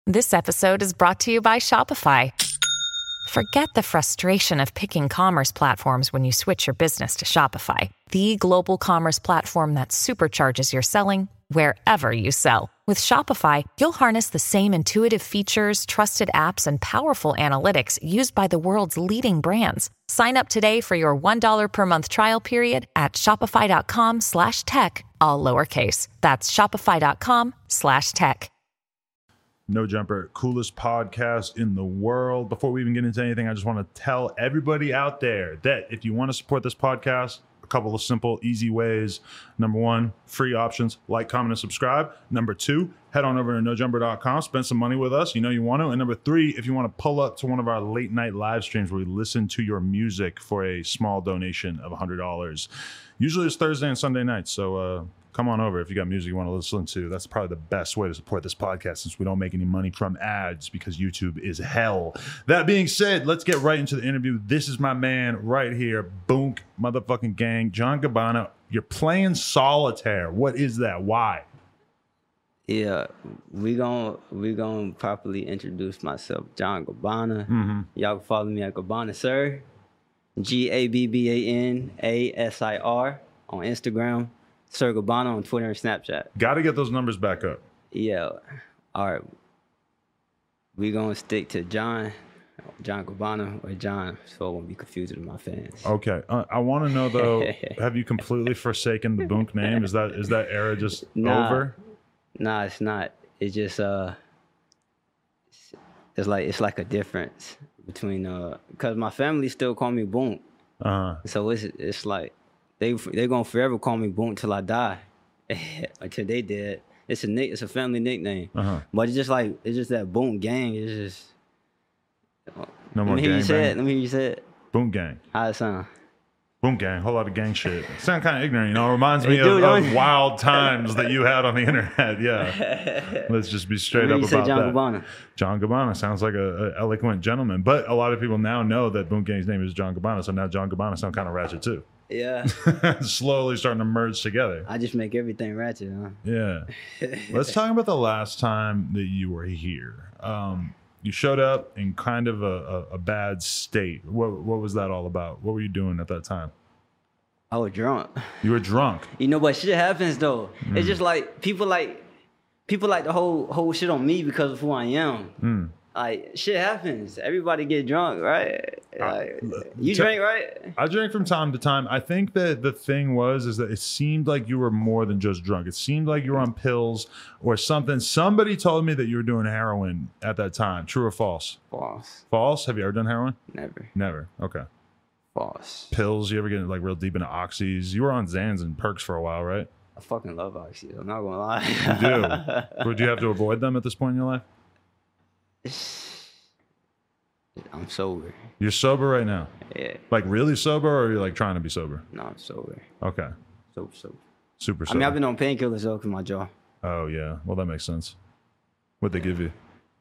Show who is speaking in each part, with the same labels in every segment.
Speaker 1: This episode is brought to you by Shopify. Forget the frustration of picking commerce platforms when you switch your business to Shopify, the global commerce platform that supercharges your selling wherever you sell. With Shopify, you'll harness the same intuitive features, trusted apps, and powerful analytics used by the world's leading brands. Sign up today for your $1 per month trial period at shopify.com/tech, all lowercase. That's shopify.com/tech.
Speaker 2: No Jumper, coolest podcast in the world. Before we even get into anything, I just want to tell everybody out there that if you want to support this podcast, a couple of simple, easy ways. Number one, free options, like, comment, and subscribe. Number two, head on over to nojumper.com, spend some money with us. You know you want to. And number three, if you want to pull up to one of our late night live streams where we listen to your music for a small donation of $100. Usually it's Thursday and Sunday nights, so come on over if you got music you want to listen to. That's probably the best way to support this podcast since we don't make any money from ads because YouTube is hell. That being said, let's get right into the interview. This is my man right here, Boonk motherfucking gang, John Gabbana. You're playing solitaire. What is that? Why?
Speaker 3: Yeah, we gon' properly introduce myself, John Gabbana. Mm-hmm. Y'all can follow me at Gabbana Sir, GABBANASIR on Instagram. Sir Gabbana on Twitter and Snapchat.
Speaker 2: Got to get those numbers back up.
Speaker 3: Yeah. All right. We going to stick to John Gabbana or John, so I won't be confused with my fans.
Speaker 2: Okay. I want to know, though, have you completely forsaken the Boonk name? Is that era just over?
Speaker 3: Nah, it's not. It's just, it's like a difference between, because my family still call me Boonk. So it's like, They gonna forever call me Boonk till I die, until they dead. It's a family nickname, but it's just that Boonk gang. It's just
Speaker 2: no more gang.
Speaker 3: Let me hear you say it.
Speaker 2: Boonk gang.
Speaker 3: How it sound?
Speaker 2: Boonk gang. Whole lot of gang shit. Sound kind of ignorant, you know. It reminds me of wild times that you had on the internet. Yeah. Let's just be straight up about
Speaker 3: John
Speaker 2: that.
Speaker 3: Gabbana.
Speaker 2: John Gabbana sounds like a eloquent gentleman, but a lot of people now know that Boonk gang's name is John Gabbana, so now John Gabbana sound kind of ratchet too.
Speaker 3: Yeah.
Speaker 2: Slowly starting to merge together.
Speaker 3: I just make everything ratchet, huh?
Speaker 2: Yeah. Let's talk about the last time that you were here. You showed up in kind of a bad state. What was that all about? What were you doing at that time?
Speaker 3: I was drunk.
Speaker 2: You were drunk.
Speaker 3: You know, but shit happens though. It's just like people like the whole shit on me because of who I am. Like, shit happens. Everybody get drunk, right? Like, you drink, right?
Speaker 2: I drink from time to time. I think that the thing is that it seemed like you were more than just drunk. It seemed like you were on pills or something. Somebody told me that you were doing heroin at that time. True or false?
Speaker 3: False.
Speaker 2: False? Have you ever done heroin?
Speaker 3: Never.
Speaker 2: Okay.
Speaker 3: False.
Speaker 2: Pills? You ever get like real deep into oxys? You were on Xans and Perks for a while, right?
Speaker 3: I fucking love oxys. I'm not gonna lie.
Speaker 2: You do? Would you have to avoid them at this point in your life?
Speaker 3: I'm sober.
Speaker 2: You're sober right now?
Speaker 3: Yeah.
Speaker 2: Like really sober, or you're like trying to be sober?
Speaker 3: No, I'm sober.
Speaker 2: Okay.
Speaker 3: Sober.
Speaker 2: Super sober.
Speaker 3: I mean, I've been on painkillers though, cause my jaw.
Speaker 2: Oh yeah. Well, that makes sense. What'd they give you?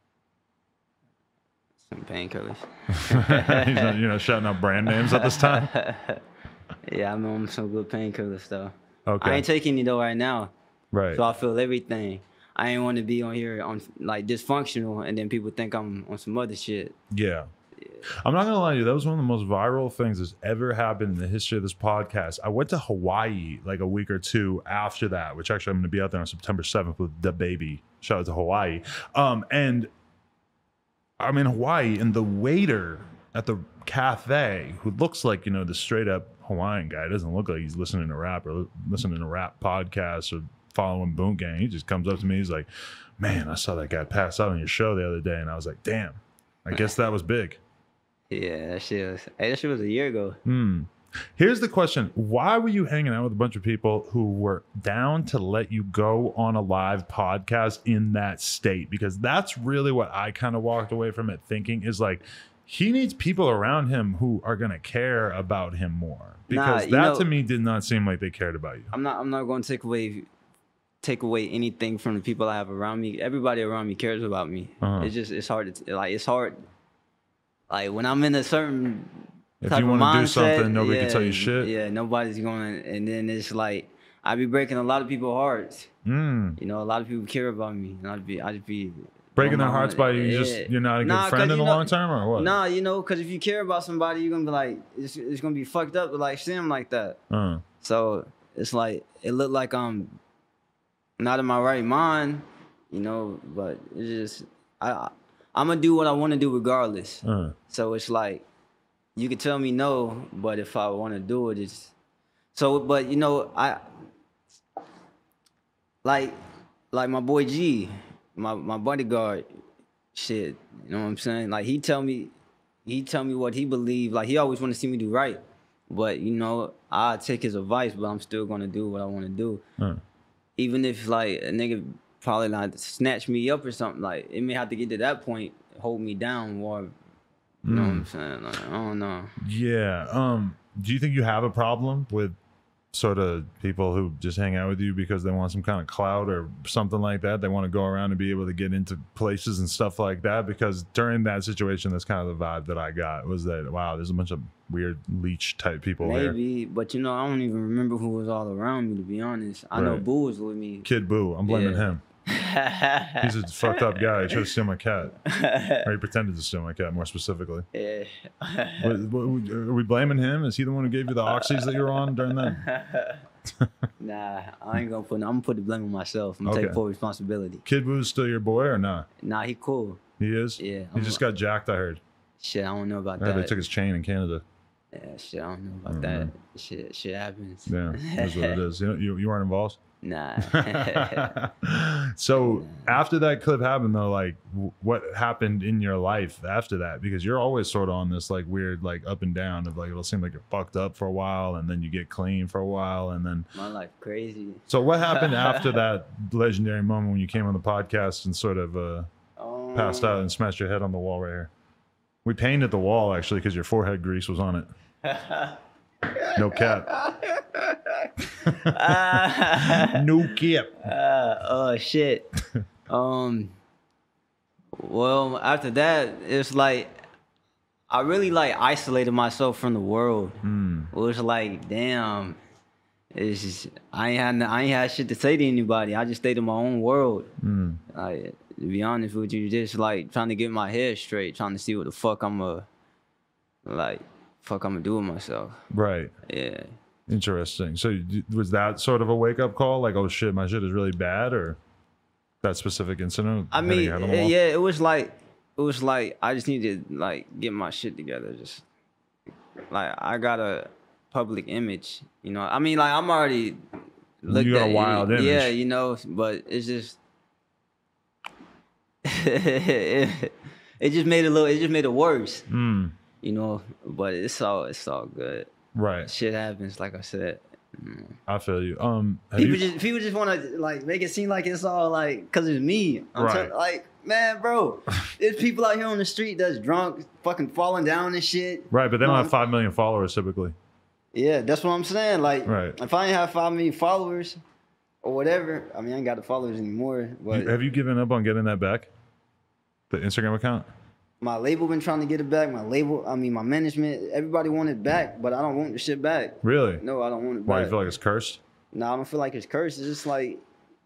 Speaker 3: Some painkillers.
Speaker 2: You're not shouting out brand names at this time?
Speaker 3: Yeah, I'm on some good painkillers though.
Speaker 2: Okay.
Speaker 3: I ain't taking any though right now.
Speaker 2: Right.
Speaker 3: So I feel everything. I ain't want to be on here on like dysfunctional, and then people think I'm on some other shit.
Speaker 2: Yeah. I'm not gonna lie to you, that was one of the most viral things that's ever happened in the history of this podcast. I went to Hawaii like a week or two after that, which actually I'm gonna be out there on September 7th with the baby. Shout out to Hawaii. And I'm in Hawaii, and the waiter at the cafe, who looks like, you know, the straight up Hawaiian guy, doesn't look like he's listening to rap or listening to rap podcasts or following Boonk gang. He just comes up to me. He's like, man, I saw that guy pass out on your show the other day. And I was like, damn, I guess that was big.
Speaker 3: Yeah, that shit was a year ago.
Speaker 2: Here's the question. Why were you hanging out with a bunch of people who were down to let you go on a live podcast in that state? Because that's really what I kind of walked away from it thinking is like, he needs people around him who are going to care about him more. Because to me did not seem like they cared about you. I'm not
Speaker 3: going to take away anything from the people I have around me. Everybody around me cares about me. It's hard. Like when I'm in a certain
Speaker 2: if
Speaker 3: type
Speaker 2: you want to do something, nobody can tell you shit.
Speaker 3: Yeah, nobody's going to. And then it's like, I be breaking a lot of people's hearts. You know, a lot of people care about me. And I'd be
Speaker 2: Breaking their hearts by you're not a good friend in the long term, or what?
Speaker 3: Nah, because if you care about somebody, you're gonna be like, it's gonna be fucked up to like see them like that. So it's like it looked like I'm not in my right mind, but it's just I'm gonna do what I want to do regardless. So it's like you could tell me no, but if I want to do it, it's so. But I like my boy G. My bodyguard, shit, you know what I'm saying? Like he tell me what he believe. Like he always want to see me do right, but I take his advice, but I'm still gonna do what I want to do. Even if like a nigga probably not snatch me up or something, like it may have to get to that point, hold me down, or you know what I'm saying? Like, I don't know.
Speaker 2: Yeah. Do you think you have a problem with sort of people who just hang out with you because they want some kind of clout or something like that? They want to go around and be able to get into places and stuff like that? Because during that situation, that's kind of the vibe that I got, was that, wow, there's a bunch of weird leech type people here.
Speaker 3: Maybe, but I don't even remember who was all around me, to be honest. I know Boo was with me.
Speaker 2: Kid Boo, I'm blaming him. He's a fucked up guy. He tried to steal my cat. Or he pretended to steal my cat, more specifically. Yeah. Are we blaming him? Is he the one who gave you the oxys that you were on during that?
Speaker 3: Nah, I ain't gonna I'm gonna put the blame on myself. I'm gonna take full responsibility.
Speaker 2: Kid Boo's still your boy or not?
Speaker 3: Nah, he cool.
Speaker 2: He is?
Speaker 3: Yeah.
Speaker 2: He just got jacked, I heard.
Speaker 3: Shit, I don't know about that.
Speaker 2: They took his chain in Canada.
Speaker 3: Yeah, shit, I don't know about that. Shit happens.
Speaker 2: Yeah, that's what it is. You weren't involved?
Speaker 3: Nah.
Speaker 2: So after that clip happened though, like what happened in your life after that? Because you're always sort of on this like weird like up and down of like, it'll seem like you're fucked up for a while and then you get clean for a while and then
Speaker 3: my life crazy.
Speaker 2: So what happened after that legendary moment when you came on the podcast and sort of passed out and smashed your head on the wall right here? We painted the wall actually because your forehead grease was on it. No cap. No cap.
Speaker 3: Oh shit. Well, after that, it's like I really like isolated myself from the world. It was like, damn, it's just, I ain't had shit to say to anybody. I just stayed in my own world. Like, to be honest with you, just like trying to get my head straight, trying to see what the fuck I'm gonna do with myself.
Speaker 2: Right.
Speaker 3: Yeah.
Speaker 2: Interesting. So was that sort of a wake up call? Like, oh shit, my shit is really bad, or that specific incident?
Speaker 3: I mean, yeah, it was like I just need to like get my shit together. Just like I got a public image, I mean, like I'm already looked
Speaker 2: you got
Speaker 3: at,
Speaker 2: a wild image.
Speaker 3: Yeah, but it's just it just made it worse. But it's all good.
Speaker 2: Right.
Speaker 3: Shit happens, like I said.
Speaker 2: I feel you.
Speaker 3: People just want to like make it seem like it's all like because it's me.
Speaker 2: Right.
Speaker 3: Like, man, bro, there's people out here on the street that's drunk, fucking falling down and shit.
Speaker 2: Right, but they don't have 5 million followers typically.
Speaker 3: Yeah, that's what I'm saying. Like,
Speaker 2: right.
Speaker 3: If I ain't have 5 million followers or whatever, I mean, I ain't got the followers anymore. But
Speaker 2: have you given up on getting that back? The Instagram account?
Speaker 3: My label been trying to get it back. My management, everybody want it back, but I don't want the shit back.
Speaker 2: Really?
Speaker 3: No, I don't want it back.
Speaker 2: Why, you feel like it's cursed?
Speaker 3: No, I don't feel like it's cursed. It's just like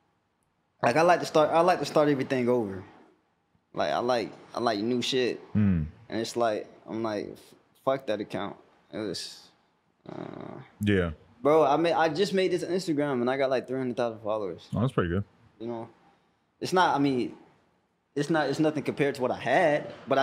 Speaker 3: I like to start everything over. Like I like new shit. And it's like I'm like, fuck that account. It was
Speaker 2: yeah.
Speaker 3: Bro, I just made this Instagram and I got like 300,000 followers.
Speaker 2: Oh, that's pretty good.
Speaker 3: It's not, I mean, it's nothing compared to what I had, but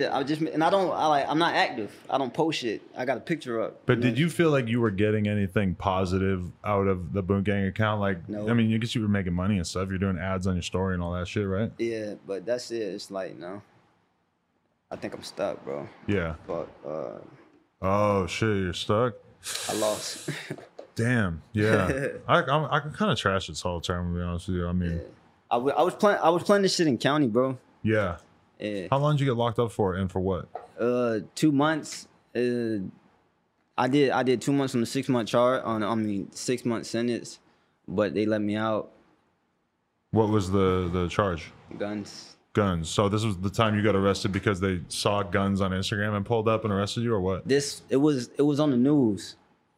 Speaker 3: I'm not active. I don't post shit. I got a picture up.
Speaker 2: But did you feel like you were getting anything positive out of the Boom Gang account? Like, no. I mean, I guess you were making money and stuff. You're doing ads on your story and all that shit, right?
Speaker 3: Yeah, but that's it. It's like, no. I think I'm stuck, bro.
Speaker 2: Yeah.
Speaker 3: But,
Speaker 2: oh, shit, you're stuck?
Speaker 3: I lost.
Speaker 2: Damn, yeah. I can kind of trash this whole term, to be honest with you. I mean... Yeah.
Speaker 3: I was playing this shit in county, bro.
Speaker 2: Yeah. How long did you get locked up for, and for what?
Speaker 3: 2 months. I did 2 months on the 6-month charge 6-month sentence, but they let me out. What was the charge? Guns.
Speaker 2: So this was the time you got arrested because they saw guns on Instagram and pulled up and arrested you, or what?
Speaker 3: It was on the news.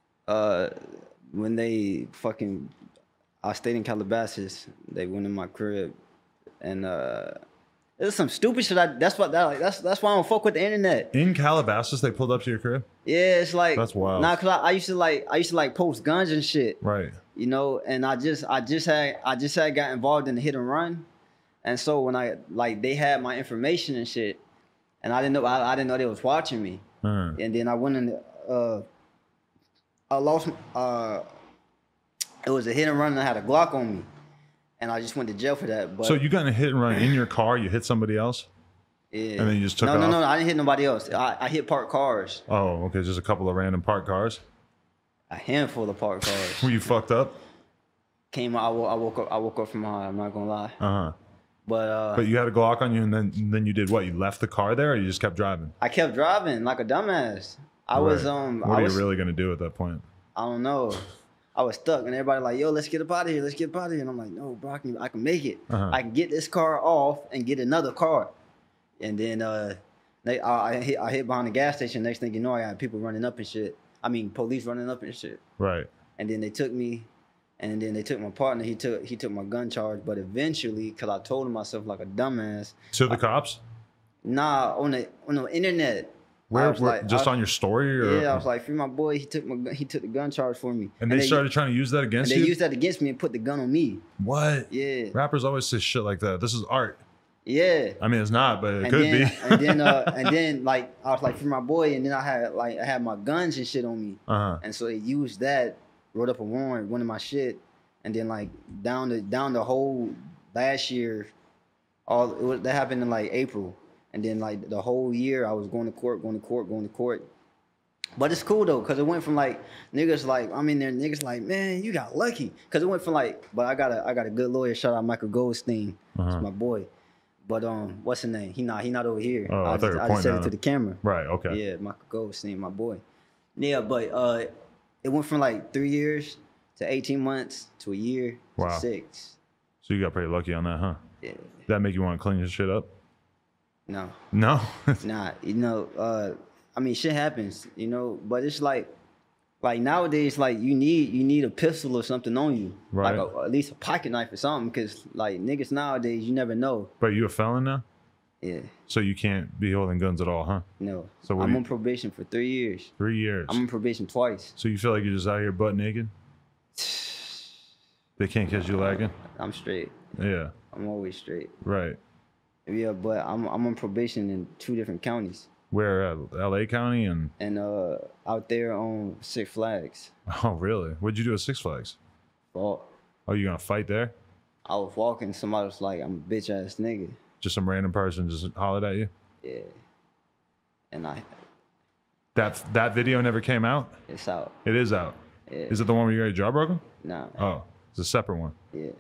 Speaker 3: When they I stayed in Calabasas. They went in my crib, and It's some stupid shit. That's why I don't fuck with the internet.
Speaker 2: In Calabasas, they pulled up to your crib?
Speaker 3: Yeah, it's like
Speaker 2: that's wild.
Speaker 3: Nah, cause I used to post guns and shit.
Speaker 2: Right.
Speaker 3: You know, and I just had got involved in the hit and run, and so when they had my information and shit, and I didn't know they was watching me, and then I went in. I lost. It was a hit and run, and I had a Glock on me. And I just went to jail for that. But
Speaker 2: so you got in a hit and run in your car? You hit somebody else?
Speaker 3: Yeah.
Speaker 2: And then you just took off?
Speaker 3: No. I didn't hit nobody else. I hit parked cars.
Speaker 2: Oh, okay. Just a couple of random parked cars?
Speaker 3: A handful of parked cars.
Speaker 2: Were you fucked up?
Speaker 3: I woke up from high. I'm not gonna lie.
Speaker 2: Uh-huh.
Speaker 3: But
Speaker 2: you had a Glock on you, and then you did what? You left the car there, or you just kept driving?
Speaker 3: I kept driving like a dumbass. What
Speaker 2: are you really gonna do at that point?
Speaker 3: I don't know. I was stuck, and everybody like, yo, let's get up out of here. Let's get up out of here. And I'm like, no, bro, I can make it. I can get this car off and get another car. And then I hit behind the gas station. Next thing you know, I had people running up and shit. I mean, police running up and shit.
Speaker 2: Right.
Speaker 3: And then they took me, and then they took my partner. He took my gun charge. But eventually, because I told myself like a dumbass.
Speaker 2: To the cops?
Speaker 3: Nah, on the internet.
Speaker 2: Where just on your story? Or?
Speaker 3: Yeah, I was like, free my boy. He took the gun charge for me.
Speaker 2: And they started trying to use that against you?
Speaker 3: They used that against me and put the gun on me.
Speaker 2: What?
Speaker 3: Yeah.
Speaker 2: Rappers always say shit like that. This is art.
Speaker 3: Yeah.
Speaker 2: I mean, it's not, but it could be.
Speaker 3: and then like I was like, free my boy, and then I had my guns and shit on me. And so they used that, wrote up a warrant, one of my shit, and then like down the whole last year, that happened in like April. And then like the whole year I was going to court. But it's cool though, cause it went from like niggas like I'm in there, niggas like, man, you got lucky. Cause it went from like, but I got a good lawyer. Shout out Michael Goldstein, that's my boy. But what's his name? He not over here.
Speaker 2: Oh,
Speaker 3: I just said it to the camera.
Speaker 2: Right. Okay.
Speaker 3: Yeah, Michael Goldstein, my boy. Yeah, but it went from like 3 years to 18 months to a year to 6.
Speaker 2: So you got pretty lucky on that, huh?
Speaker 3: Yeah.
Speaker 2: Did that make you want to clean your shit up?
Speaker 3: No.
Speaker 2: Nah.
Speaker 3: You know, I mean, shit happens, you know, but it's like nowadays, like you need a pistol or something on you,
Speaker 2: right?
Speaker 3: Like at least a pocket knife or something, because like niggas nowadays, you never know.
Speaker 2: But you a felon now?
Speaker 3: Yeah.
Speaker 2: So you can't be holding guns at all, huh?
Speaker 3: No. So I'm on probation for 3 years.
Speaker 2: 3 years.
Speaker 3: I'm on probation twice.
Speaker 2: So you feel like you're just out here butt naked? They can't catch you lagging?
Speaker 3: I'm straight.
Speaker 2: Yeah.
Speaker 3: I'm always straight.
Speaker 2: Right.
Speaker 3: Yeah, but I'm on probation in 2 different counties.
Speaker 2: Where at? LA County and
Speaker 3: out there on Six Flags.
Speaker 2: Oh, really? What'd you do at Six Flags?
Speaker 3: Fought.
Speaker 2: Oh, you gonna fight there?
Speaker 3: I was walking, somebody was like, I'm a bitch ass nigga.
Speaker 2: Just some random person just hollered at you?
Speaker 3: Yeah. And
Speaker 2: That video never came out?
Speaker 3: It's out.
Speaker 2: It is out.
Speaker 3: Yeah.
Speaker 2: Is it the one where you got your jaw broken?
Speaker 3: No.
Speaker 2: Oh, it's a separate one.
Speaker 3: Yeah.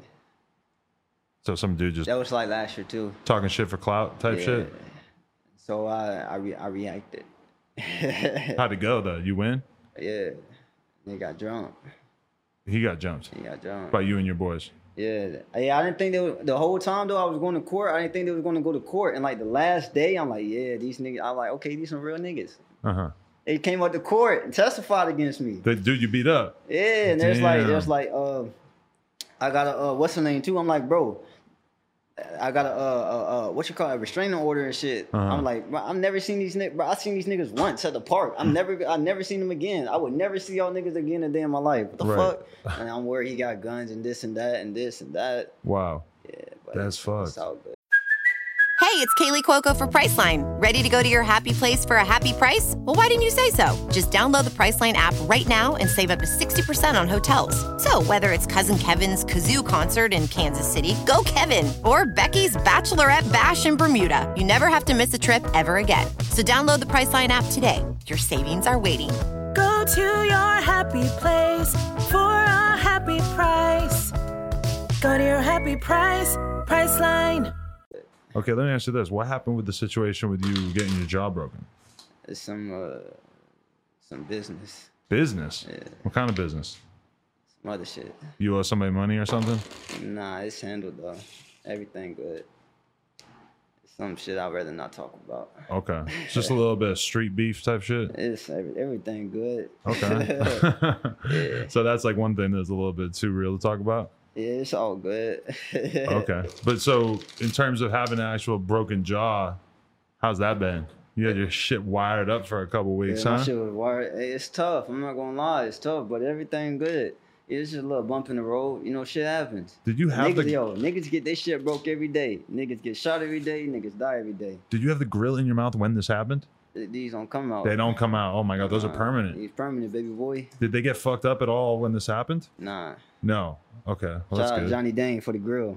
Speaker 2: So some dude just
Speaker 3: that was like last year too.
Speaker 2: Talking shit for clout type shit.
Speaker 3: So I reacted.
Speaker 2: How'd it go though? You win?
Speaker 3: Yeah. They got drunk.
Speaker 2: He got jumped.
Speaker 3: He got jumped.
Speaker 2: By you and your boys.
Speaker 3: Yeah. I didn't think the whole time though I was going to court. I didn't think they was going to go to court. And like the last day, I'm like, yeah, these niggas. I'm like, okay, these some real niggas. They came up to court and testified against me.
Speaker 2: The dude you beat up.
Speaker 3: Yeah, and there's like I got a what's her name too? I'm like, bro, I got a restraining order and shit. I'm like, bro, I've never seen these niggas. Bro, I seen these niggas once at the park. I never seen them again. I would never see y'all niggas again a day in my life. What the fuck? And I'm worried he got guns and this and that and this and that.
Speaker 2: Wow.
Speaker 3: Yeah, but
Speaker 2: that's fucked.
Speaker 3: It's all good.
Speaker 4: Hey, it's Kaylee Cuoco for Priceline. Ready to go to your happy place for a happy price? Well, why didn't you say so? Just download the Priceline app right now and save up to 60% on hotels. So whether it's Cousin Kevin's Kazoo Concert in Kansas City, go Kevin, or Becky's Bachelorette Bash in Bermuda, you never have to miss a trip ever again. So download the Priceline app today. Your savings are waiting.
Speaker 5: Go to your happy place for a happy price. Go to your happy price, Priceline.
Speaker 2: Okay, let me ask you this. What happened with the situation with you getting your jaw broken?
Speaker 3: It's some business.
Speaker 2: Business?
Speaker 3: Yeah.
Speaker 2: What kind of business?
Speaker 3: Some other shit.
Speaker 2: You owe somebody money or something?
Speaker 3: Nah, it's handled though. Everything good. Some shit I'd rather not talk about.
Speaker 2: Okay. It's just a little bit of street beef type shit?
Speaker 3: It's everything good.
Speaker 2: Okay.
Speaker 3: Yeah.
Speaker 2: So that's like one thing that's a little bit too real to talk about?
Speaker 3: Yeah, it's all good.
Speaker 2: Okay. But so in terms of having an actual broken jaw, how's that been? You had your shit wired up for a couple weeks,
Speaker 3: Yeah,
Speaker 2: huh?
Speaker 3: my shit was wired. Hey, it's tough. I'm not gonna lie, it's tough, but everything good. It's just a little bump in the road. You know, shit happens.
Speaker 2: Did you have
Speaker 3: niggas get their shit broke every day. Niggas get shot every day. Niggas die every day.
Speaker 2: Did you have the grill in your mouth when this happened?
Speaker 3: These don't come out.
Speaker 2: They don't come out. Oh my God, those are permanent.
Speaker 3: He's permanent, baby boy.
Speaker 2: Did they get fucked up at all when this happened?
Speaker 3: Nah.
Speaker 2: No. Okay. Well, that's
Speaker 3: Shout out
Speaker 2: good.
Speaker 3: Johnny Dane for the grill.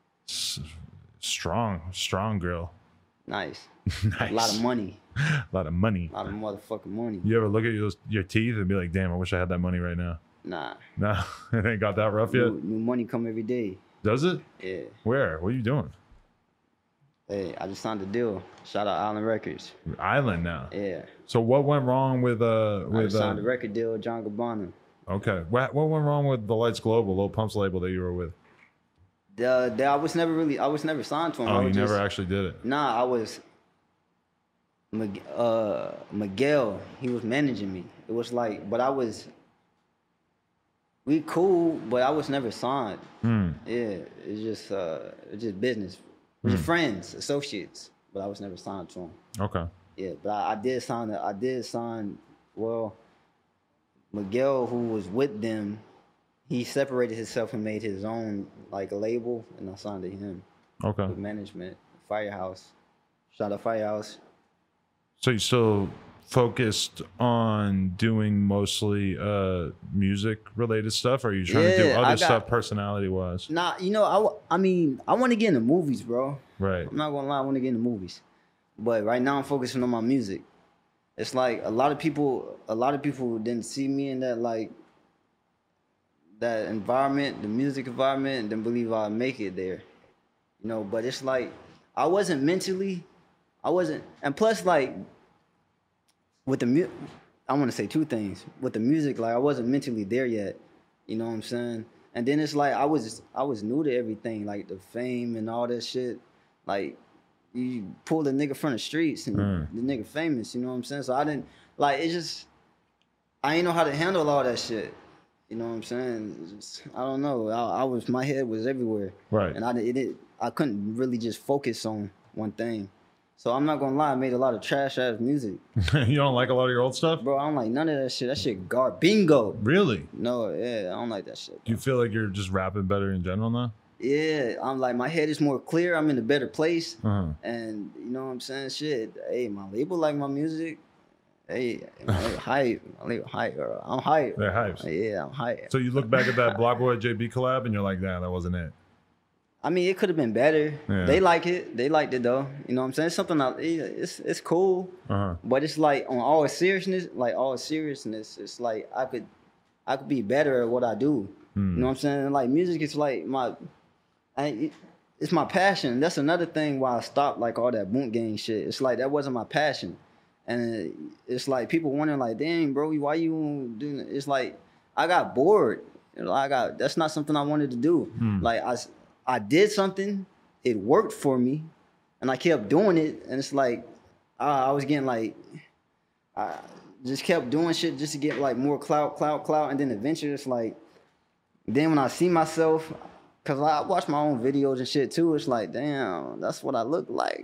Speaker 2: Strong grill.
Speaker 3: Nice.
Speaker 2: Nice.
Speaker 3: A lot of money.
Speaker 2: A lot of money.
Speaker 3: A lot of motherfucking money.
Speaker 2: You ever look at your teeth and be like, damn, I wish I had that money right now?
Speaker 3: Nah.
Speaker 2: No, it ain't got that rough yet.
Speaker 3: New money come every day.
Speaker 2: Does it?
Speaker 3: Yeah.
Speaker 2: Where? What are you doing?
Speaker 3: Hey, I just signed a deal. Shout out Island Records.
Speaker 2: Island now.
Speaker 3: Yeah.
Speaker 2: So what went wrong with
Speaker 3: I just signed a record deal with John Gabbana.
Speaker 2: Okay. What went wrong with the Lights Global, Lil Pump's label that you were with?
Speaker 3: I was never signed to him.
Speaker 2: Oh, you never actually did it.
Speaker 3: Nah, I was Miguel, he was managing me. It was like, but we cool, but I was never signed. Yeah, it's just business. We're just friends, associates, but I was never signed to him.
Speaker 2: Okay.
Speaker 3: Yeah, but I did sign, well, Miguel, who was with them, he separated himself and made his own, like, a label, and I signed to him.
Speaker 2: Okay.
Speaker 3: With management, Firehouse. Shout out Firehouse.
Speaker 2: So you still focused on doing mostly music related stuff, or are you trying to do other stuff personality wise?
Speaker 3: Nah, you know, I mean, I want to get into movies, bro.
Speaker 2: Right.
Speaker 3: I'm not gonna lie, I want to get into movies. But right now I'm focusing on my music. It's like a lot of people didn't see me in that, like, that environment, the music environment, and didn't believe I'd make it there. You know, but it's like I wasn't, and plus, like, with the I want to say two things. With the music, like, I wasn't mentally there yet. You know what I'm saying? And then it's like I was new to everything, like the fame and all that shit. Like, you pull the nigga from the streets and the nigga famous, you know what I'm saying? So I didn't, like, I ain't know how to handle all that shit. You know what I'm saying? I don't know. My head was everywhere.
Speaker 2: Right.
Speaker 3: And I couldn't really just focus on one thing. So I'm not gonna lie, I made a lot of trash ass music.
Speaker 2: You don't like a lot of your old stuff?
Speaker 3: Bro, I don't like none of that shit. That shit bingo.
Speaker 2: Really?
Speaker 3: No, yeah, I don't like that shit. Bro.
Speaker 2: Do you feel like you're just rapping better in general now?
Speaker 3: Yeah, I'm like, my head is more clear. I'm in a better place. And you know what I'm saying? Shit, hey, my label like my music. Hey, hype. I'm hype.
Speaker 2: They're hypes.
Speaker 3: Yeah, I'm hype.
Speaker 2: So you look back at that Blockboy JB collab and you're like, nah, that wasn't it.
Speaker 3: I mean, it could have been better.
Speaker 2: Yeah.
Speaker 3: They like it. They liked it though. You know what I'm saying? It's something it's cool. But it's like on all seriousness, it's like I could be better at what I do. You know what I'm saying? Like, music is like it's my passion. That's another thing why I stopped, like, all that boot gang shit. It's like that wasn't my passion. And it's like people wondering, like, dang, bro, why you doing it? It's like I got bored. You know, that's not something I wanted to do. Like, I did something, it worked for me, and I kept doing it, and it's like I was getting, like, I just kept doing shit just to get, like, more clout, and then eventually it's like, then when I see myself, because I watch my own videos and shit too, it's like, damn, that's what I look like.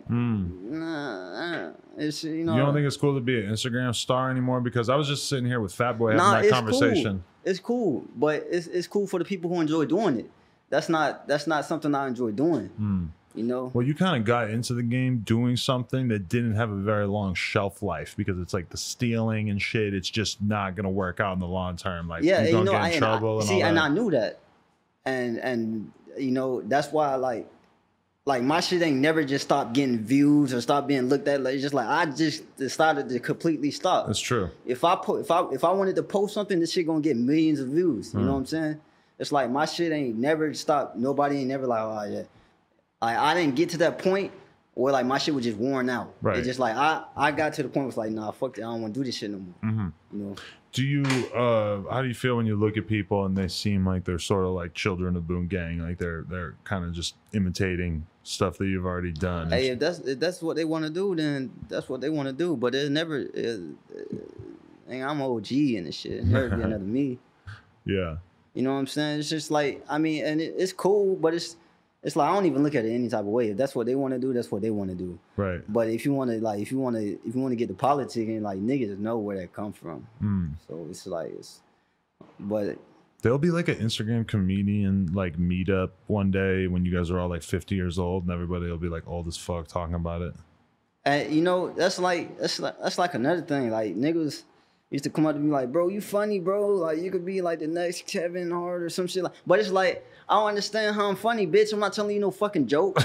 Speaker 3: It's, you know.
Speaker 2: You don't think it's cool to be an Instagram star anymore? Because I was just sitting here with Fat Boy having that conversation.
Speaker 3: Cool. It's cool, but it's cool for the people who enjoy doing it. That's not something I enjoy doing. You know.
Speaker 2: Well, you kind of got into the game doing something that didn't have a very long shelf life, because it's like the stealing and shit. It's just not gonna work out in the long term. Like,
Speaker 3: yeah,
Speaker 2: you're gonna get in trouble.
Speaker 3: And I knew that, and you know, that's why I like my shit ain't never just stopped getting views or stopped being looked at. Like, it's just like I just decided to completely stop.
Speaker 2: That's true.
Speaker 3: If I wanted to post something, this shit gonna get millions of views. You know what I'm saying? It's like my shit ain't never stopped. Nobody ain't never like, oh yeah. Like, I didn't get to that point where, like, my shit was just worn out.
Speaker 2: Right.
Speaker 3: It's just like I got to the point where it's like, nah, fuck that. I don't want to do this shit no more. You know.
Speaker 2: Do you how do you feel when you look at people and they seem like they're sort of like children of Boom Gang, like they're kind of just imitating stuff that you've already done?
Speaker 3: Hey, if that's what they want to do, then that's what they want to do. But it never. I'm OG and this shit. It'll never be another me.
Speaker 2: Yeah.
Speaker 3: You know what I'm saying? It's just like, I mean, and it's cool, but it's like I don't even look at it any type of way. If that's what they want to do, that's what they want to do.
Speaker 2: Right.
Speaker 3: But if you want to get the politics, and like niggas know where that come from. So it's like but
Speaker 2: there'll be like an Instagram comedian like meetup one day when you guys are all like 50 years old and everybody will be like old as fuck talking about it.
Speaker 3: And you know, that's like another thing. Like niggas used to come up to me like, bro, you funny, bro. Like you could be like the next Kevin Hart or some shit. Like, but it's like, I don't understand how I'm funny, bitch. I'm not telling you no fucking joke.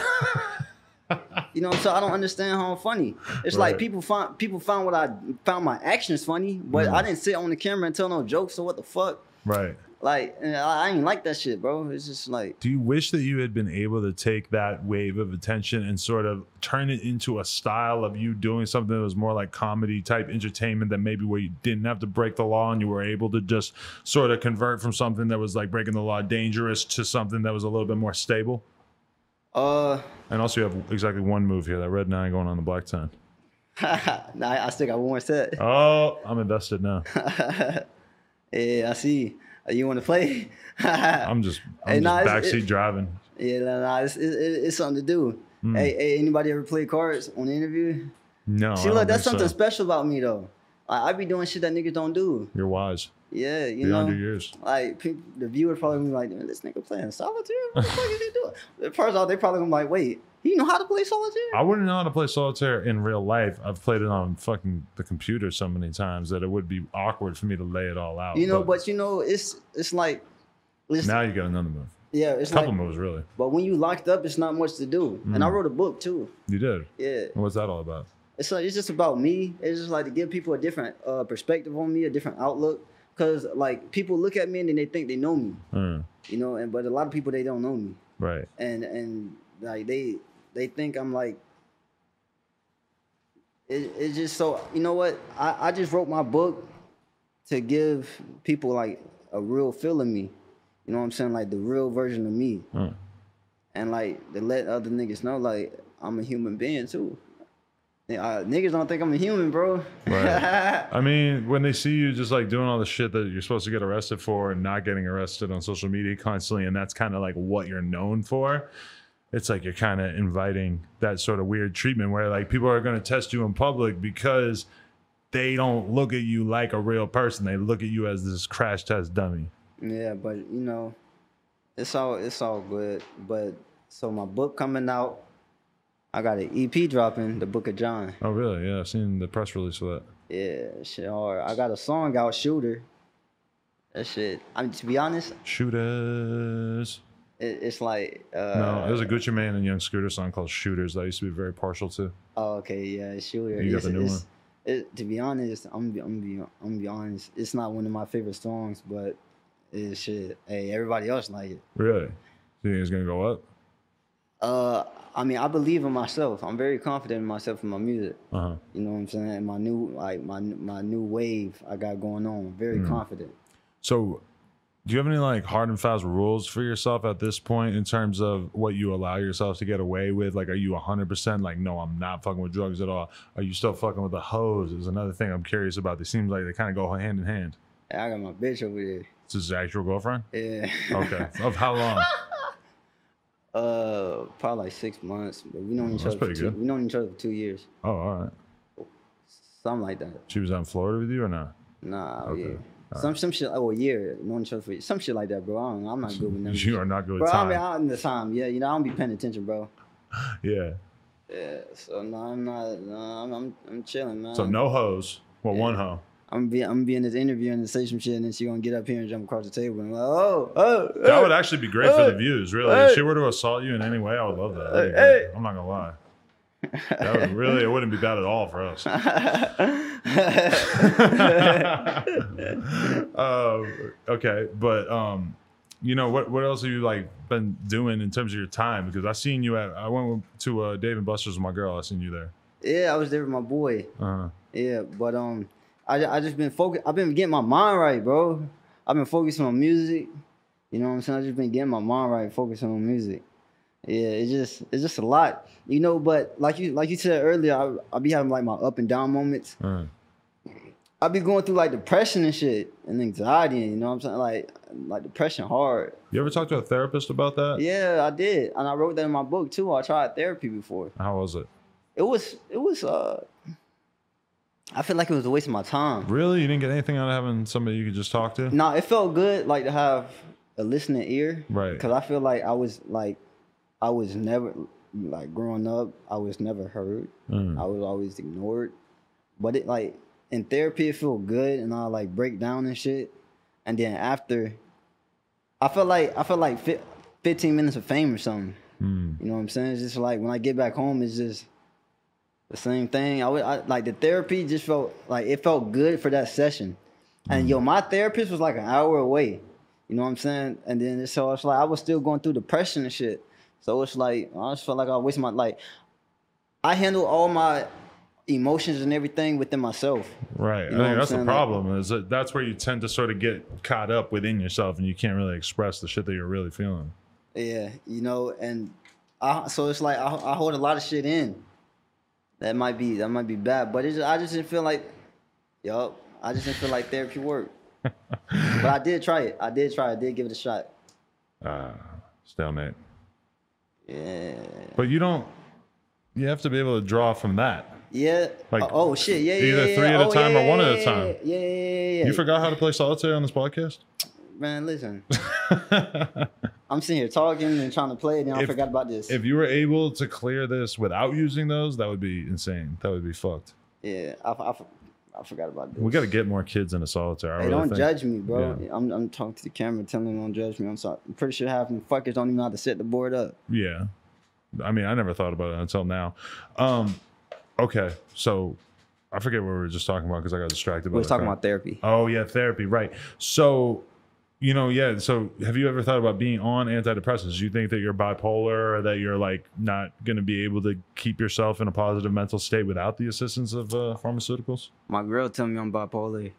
Speaker 3: You know, so I don't understand how I'm funny. It's like people found my actions funny, but I didn't sit on the camera and tell no jokes. So what the fuck?
Speaker 2: Right.
Speaker 3: Like, I ain't like that shit, bro. It's just like.
Speaker 2: Do you wish that you had been able to take that wave of attention and sort of turn it into a style of you doing something that was more like comedy type entertainment, that maybe where you didn't have to break the law and you were able to just sort of convert from something that was like breaking the law dangerous to something that was a little bit more stable? And also you have exactly one move here, that red 9 going on the black 10.
Speaker 3: Nah, I still got one more set.
Speaker 2: Oh, I'm invested now.
Speaker 3: Yeah, I see. You want to play?
Speaker 2: I'm just backseat driving.
Speaker 3: Yeah, it's something to do. Hey, anybody ever play cards on the interview?
Speaker 2: No.
Speaker 3: See, look, that's something special about me though. I be doing shit that niggas don't do.
Speaker 2: You're wise.
Speaker 3: Yeah, you
Speaker 2: Beyond
Speaker 3: know.
Speaker 2: your years.
Speaker 3: Like the viewers probably gonna be like, man, this nigga playing solitaire? What the fuck is he doing? First off, they probably gonna be like, wait, you know how to play solitaire?
Speaker 2: I wouldn't know how to play solitaire in real life. I've played it on fucking the computer so many times that it would be awkward for me to lay it all out.
Speaker 3: You know, but you know, it's like
Speaker 2: now you got another move.
Speaker 3: Yeah, it's
Speaker 2: a couple
Speaker 3: like,
Speaker 2: moves really.
Speaker 3: But when you locked up, it's not much to do. And I wrote a book too.
Speaker 2: You did?
Speaker 3: Yeah.
Speaker 2: And what's that all about?
Speaker 3: It's like, it's just about me. It's just like to give people a different perspective on me, a different outlook. Cause like people look at me and then they think they know me. You know, but a lot of people, they don't know me.
Speaker 2: Right.
Speaker 3: And like they think I'm like, it's just so, you know what? I just wrote my book to give people like a real feel of me. You know what I'm saying? Like the real version of me. And like to let other niggas know like I'm a human being too. Niggas don't think I'm a human, bro.
Speaker 2: Right. I mean, when they see you just like doing all the shit that you're supposed to get arrested for and not getting arrested on social media constantly, and that's kind of like what you're known for, it's like you're kind of inviting that sort of weird treatment where like people are going to test you in public because they don't look at you like a real person. They look at you as this crash test dummy.
Speaker 3: Yeah, but you know, it's all good. But so my book coming out. I got an EP dropping, the Book of John.
Speaker 2: Oh, really? Yeah, I've seen the press release for that.
Speaker 3: Yeah, shit hard. I got a song out, Shooter. That shit. I mean, to be honest.
Speaker 2: Shooters.
Speaker 3: It's like.
Speaker 2: No, there's a Gucci Mane and Young Scooter song called Shooters that I used to be very partial to.
Speaker 3: Oh, okay, yeah, Shooter.
Speaker 2: You got the new one.
Speaker 3: To be honest, I'm gonna be honest. It's not one of my favorite songs, but it's shit. Hey, everybody else like it.
Speaker 2: Really? Do you think it's gonna go up?
Speaker 3: I mean, I believe in myself. I'm very confident in myself and my music. You know what I'm saying? And my new wave I got going on. Very confident. So,
Speaker 2: do you have any like hard and fast rules for yourself at this point in terms of what you allow yourself to get away with? Like, are you 100% like, no, I'm not fucking with drugs at all? Are you still fucking with the hoes? Is another thing I'm curious about. They seem like they kind of go hand in hand.
Speaker 3: I got my bitch over there.
Speaker 2: Is this his actual girlfriend?
Speaker 3: Yeah.
Speaker 2: Okay. Of how long?
Speaker 3: Probably like 6 months, but we known each other. We known each other for 2 years.
Speaker 2: Oh, all right.
Speaker 3: Something like that.
Speaker 2: She was out in Florida with you or not?
Speaker 3: Nah.
Speaker 2: Okay.
Speaker 3: Yeah. Some shit. Oh, a year known each other for some shit like that, bro. I'm not good with them.
Speaker 2: You are not good with
Speaker 3: bro,
Speaker 2: time.
Speaker 3: I mean, I'm the time. Yeah, you know, I don't be paying attention, bro.
Speaker 2: Yeah.
Speaker 3: Yeah. So no, I'm not. No, I'm chilling, man.
Speaker 2: So no hoes. Well, one hoe.
Speaker 3: I'm gonna be in this interview and say some shit, and then she gonna get up here and jump across the table and like,
Speaker 2: that would actually be great for the views, really. If she were to assault you in any way, I would love that. I'm not gonna lie. That would really, it wouldn't be bad at all for us. Okay, but you know what else have you like been doing in terms of your time? Because I seen you I went to Dave & Buster's with my girl. I seen you there.
Speaker 3: Yeah, I was there with my boy. Yeah, but I just been focused. I've been getting my mind right, bro. I've been focusing on music. You know what I'm saying? I've just been getting my mind right, focusing on music. Yeah, it's just a lot, you know. But like you said earlier, I be having like my up and down moments. I be going through like depression and shit and anxiety, you know what I'm saying? Like depression hard.
Speaker 2: You ever talk to a therapist about that?
Speaker 3: Yeah, I did. And I wrote that in my book too. I tried therapy before.
Speaker 2: How was it?
Speaker 3: It was I feel like it was a waste of my time.
Speaker 2: Really? You didn't get anything out of having somebody you could just talk to?
Speaker 3: Nah, it felt good like to have a listening ear.
Speaker 2: Right.
Speaker 3: Because I feel like I was never, like growing up, I was never heard. I was always ignored. But it like, in therapy, it felt good and I like break down and shit. And then after, I felt like 15 minutes of fame or something. You know what I'm saying? It's just like when I get back home, it's just the same thing. I like the therapy just felt like it felt good for that session. And my therapist was like an hour away. You know what I'm saying? And then so it's like I was still going through depression and shit. So it's like I just felt like I wasted my I handle all my emotions and everything within myself.
Speaker 2: Right. I think that's the problem is that that's where you tend to sort of get caught up within yourself and you can't really express the shit that you're really feeling.
Speaker 3: Yeah, you know, and so it's like I hold a lot of shit in. That might be bad, but I just didn't feel like, I just didn't feel like therapy worked. But I did try it. I did give it a shot.
Speaker 2: Stalemate.
Speaker 3: Yeah.
Speaker 2: But you have to be able to draw from that.
Speaker 3: Yeah. Like, oh shit. Yeah.
Speaker 2: Either three at a time or one at a time.
Speaker 3: Yeah.
Speaker 2: You forgot how to play solitaire on this podcast?
Speaker 3: Man, listen. I'm sitting here talking and trying to play, and then I forgot about this.
Speaker 2: If you were able to clear this without using those, that would be insane. That would be fucked.
Speaker 3: Yeah, I forgot about this.
Speaker 2: We got to get more kids into solitaire.
Speaker 3: Hey, don't judge me, bro. Yeah. I'm talking to the camera, telling them don't judge me. I'm sorry. I'm pretty sure half of them fuckers don't even know how to set the board up.
Speaker 2: Yeah. I mean, I never thought about it until now. Okay, so I forget what we were just talking about because I got distracted.
Speaker 3: We were talking about therapy.
Speaker 2: Oh, yeah, therapy, right. So... so have you ever thought about being on antidepressants? Do you think that you're bipolar or that you're like not going to be able to keep yourself in a positive mental state without the assistance of pharmaceuticals?
Speaker 3: My girl told me I'm bipolar.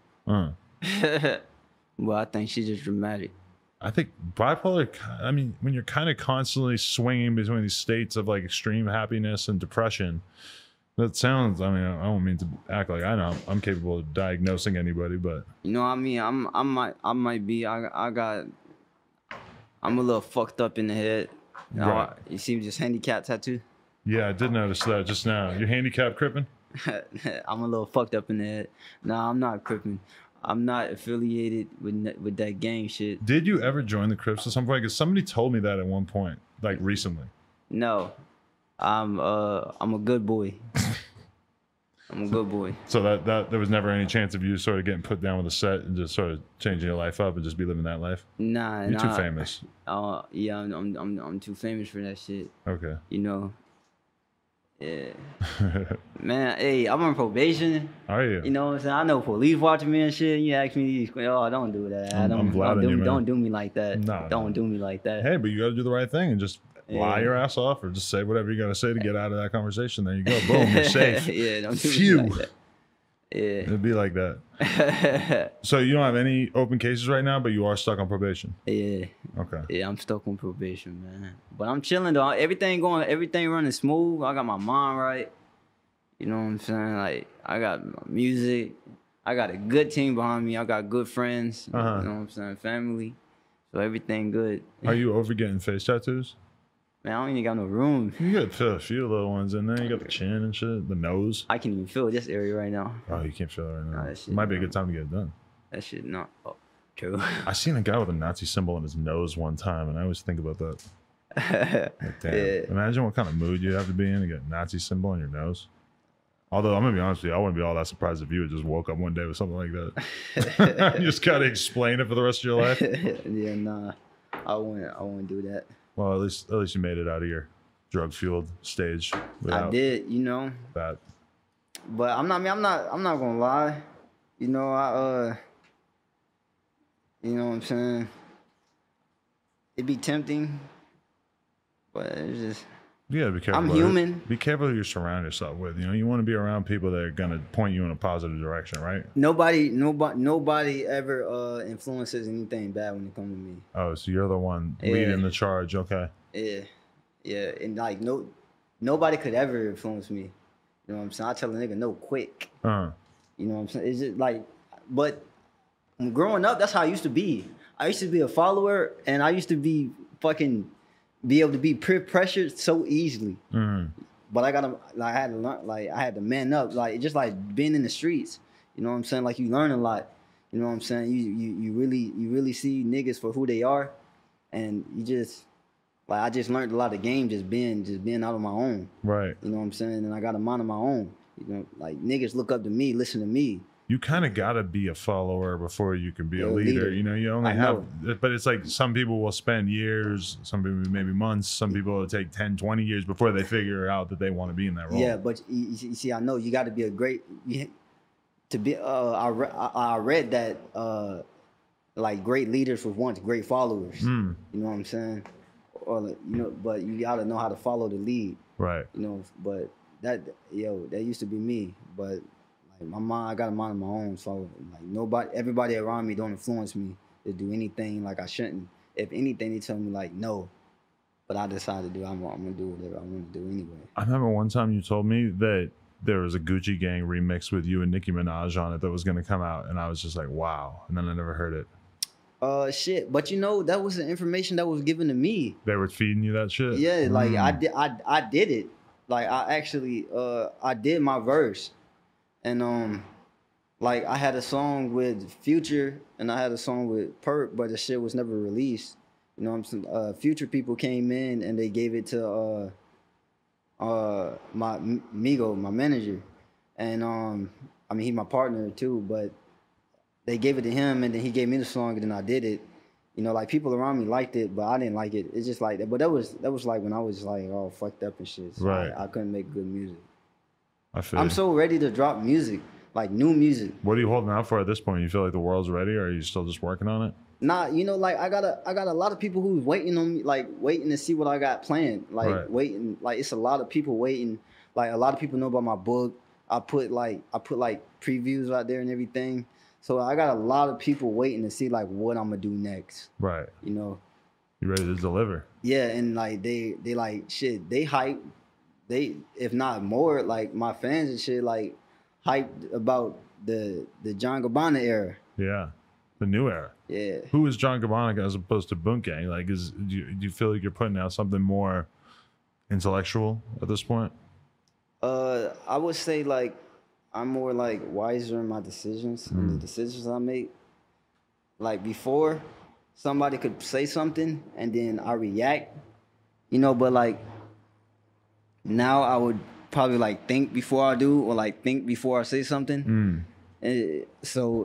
Speaker 3: Well, I think she's just dramatic.
Speaker 2: I think bipolar, I mean, when you're kind of constantly swinging between these states of like extreme happiness and depression, that sounds, I mean, I don't mean to act like I know I'm capable of diagnosing anybody, but
Speaker 3: you know what I mean? I might be, I'm a little fucked up in the head.
Speaker 2: Right.
Speaker 3: You see this handicap tattoo?
Speaker 2: Yeah, I did notice that just now. You're handicapped crippin'?
Speaker 3: I'm a little fucked up in the head. No, I'm not crippin'. I'm not affiliated with that gang shit.
Speaker 2: Did you ever join the Crips at some point? Because somebody told me that at one point, like recently.
Speaker 3: No. I'm a good boy. I'm a good boy.
Speaker 2: So that there was never any chance of you sort of getting put down with a set and just sort of changing your life up and just be living that life?
Speaker 3: Nah,
Speaker 2: you're too famous.
Speaker 3: Yeah, I'm too famous for that shit.
Speaker 2: Okay.
Speaker 3: You know. Yeah. Man, hey, I'm on probation.
Speaker 2: Are you?
Speaker 3: You know what I'm saying? I know police watching me and shit. You ask me, don't do that. Don't do me like that.
Speaker 2: No,
Speaker 3: don't do me like that.
Speaker 2: Hey, but you got to do the right thing and just lie your ass off or just say whatever you got to say to get out of that conversation. There you go. Boom, you're safe.
Speaker 3: Yeah, don't do me like that. Yeah.
Speaker 2: It'd be like that. So you don't have any open cases right now, but you are stuck on probation?
Speaker 3: Yeah.
Speaker 2: Okay.
Speaker 3: Yeah, I'm stuck on probation, man. But I'm chilling though. Everything running smooth. I got my mind right. You know what I'm saying? Like, I got music. I got a good team behind me. I got good friends. You know what I'm saying? Family. So everything good.
Speaker 2: Are you over getting face tattoos?
Speaker 3: Man, I don't even got no room.
Speaker 2: You got a few little ones in there. You got the chin and shit, the nose.
Speaker 3: I can't even feel this area right now.
Speaker 2: Oh, you can't feel it right now.
Speaker 3: Nah,
Speaker 2: it might be a good time to get it done.
Speaker 3: That shit not true.
Speaker 2: I seen a guy with a Nazi symbol in his nose one time, and I always think about that. Like, damn. Yeah. Imagine what kind of mood you have to be in to get a Nazi symbol on your nose. Although, I'm going to be honest with you, I wouldn't be all that surprised if you had just woke up one day with something like that. You just got to explain it for the rest of your life.
Speaker 3: Yeah, nah. I wouldn't do that.
Speaker 2: Well, at least you made it out of your drug-fueled stage.
Speaker 3: I did, you know.
Speaker 2: That.
Speaker 3: But I'm not gonna lie. You know, you know what I'm saying? It'd be tempting, but it's just.
Speaker 2: You gotta be careful.
Speaker 3: I'm human.
Speaker 2: Be careful who you surround yourself with. You know, you want to be around people that are gonna point you in a positive direction, right?
Speaker 3: Nobody ever influences anything bad when it comes to me.
Speaker 2: Oh, so you're the one leading the charge, okay?
Speaker 3: Yeah, and like nobody could ever influence me. You know what I'm saying? I tell a nigga no quick. You You know what I'm saying? It's just like, but growing up, that's how I used to be. I used to be a follower, and I used to be able to be peer pressured so easily. But I had to learn, like I had to man up, like just like being in the streets. You know what I'm saying? Like you learn a lot. You know what I'm saying? You really see niggas for who they are, and you just like I just learned a lot of game just being out on my own.
Speaker 2: Right.
Speaker 3: You know what I'm saying? And I got a mind of my own. You know, like niggas look up to me, listen to me.
Speaker 2: You kind of got to be a follower before you can be a leader. You know, you only have, but it's like some people will spend years, some people maybe months, some people will take 10, 20 years before they figure out that they want to be in that role.
Speaker 3: Yeah, but you see, I know you got to be a great, to be, I read that like great leaders were once great followers. You know what I'm saying? Or, you know, but you got to know how to follow the lead.
Speaker 2: Right.
Speaker 3: You know, but that used to be me, but my mind, I got a mind of my own, so like everybody around me don't influence me to do anything like I shouldn't. If anything, they tell me like no, but I decided to do. I'm gonna do whatever I want to do anyway. I
Speaker 2: remember one time you told me that there was a Gucci Gang remix with you and Nicki Minaj on it that was gonna come out, and I was just like, wow. And then I never heard it.
Speaker 3: Shit. But you know, that was the information that was given to me.
Speaker 2: They were feeding you that shit.
Speaker 3: Yeah, like I did it. Like I actually I did my verse. And like I had a song with Future and I had a song with Perk, but the shit was never released. You know what I'm saying? Future people came in and they gave it to my Migo, my manager. And I mean he my partner too, but they gave it to him and then he gave me the song and then I did it. You know, like people around me liked it, but I didn't like it. It's just like that. But that was like when I was like all fucked up and shit. So
Speaker 2: right.
Speaker 3: I couldn't make good music.
Speaker 2: I'm
Speaker 3: so ready to drop music, like new music.
Speaker 2: What are you holding out for at this point? You feel like the world's ready, or are you still just working on it?
Speaker 3: Nah, you know, like I got a lot of people who's waiting on me, like waiting to see what I got planned. Like waiting, like it's a lot of people waiting. Like a lot of people know about my book. I put like previews out there and everything. So I got a lot of people waiting to see like what I'm gonna do next.
Speaker 2: Right.
Speaker 3: You know.
Speaker 2: You ready to deliver?
Speaker 3: Yeah, and like they like shit. They hype. They, if not more, like my fans and shit, like hyped about the John Gabbana era.
Speaker 2: Yeah, the new era.
Speaker 3: Yeah.
Speaker 2: Who is John Gabbana as opposed to Boonk Gang? Like, do you feel like you're putting out something more intellectual at this point?
Speaker 3: I would say like I'm more like wiser in my decisions and the decisions I make. Like before, somebody could say something and then I react, you know, but like. Now I would probably like think before I do or like think before I say something. And so